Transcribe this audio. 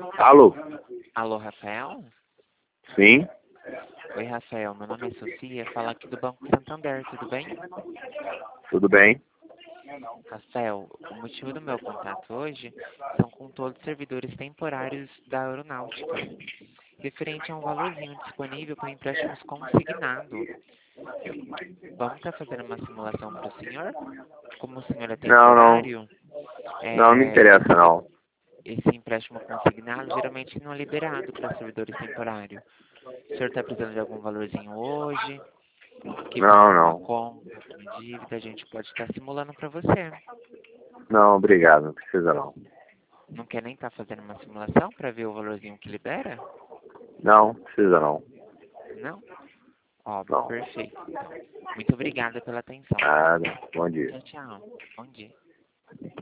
Alô? Alô, Rafael? Sim? Oi, Rafael. Meu nome é Sofia. Fala aqui do Banco Santander, tudo bem? Tudo bem? Rafael, o motivo do meu contato hoje são com todos os servidores temporários da aeronáutica, referente a um valorzinho disponível para empréstimos consignado. Vamos estar fazendo uma simulação para o senhor? Como o senhor é Não. temporário, Não me interessa, não. esse empréstimo consignado geralmente não é liberado para servidores temporários. O senhor está precisando de algum valorzinho hoje? Quitar alguma Não. conta, alguma dívida, a gente pode estar simulando para você. Não, obrigado. Não precisa, não. Não quer nem estar fazendo uma simulação para ver o valorzinho que libera? Não, precisa, não. Não? Ó, Não. perfeito. Então, muito obrigada pela atenção. Nada. Bom dia. Tchau, tchau. Bom dia.